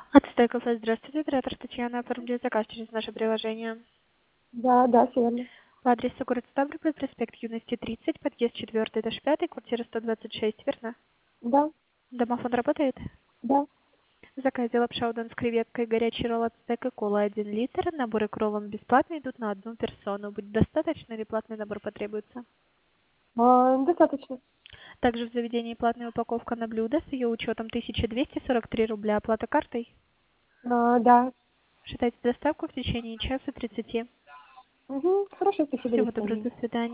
Ацтек кафе, здравствуйте, оператор Татьяна, оформляет заказ через наше приложение. Да, все верно. По адресу город Ставрополь, проспект Юности, 30, подъезд 4, этаж 5, квартира 126, верно? Да, Домофон работает? да. В заказе лапша удон с креветкой, горячий ролл ацтек и кола 1 литр. Наборы к роллам бесплатно идут на одну персону. Будет достаточно или платный набор потребуется? Достаточно. Также в заведении платная упаковка на блюдо с ее учетом 1243 рубля. Оплата картой. Да. Считайте доставку в течение часа 30. Хорошо, спасибо, до Всего доброго, свидания. до свидания.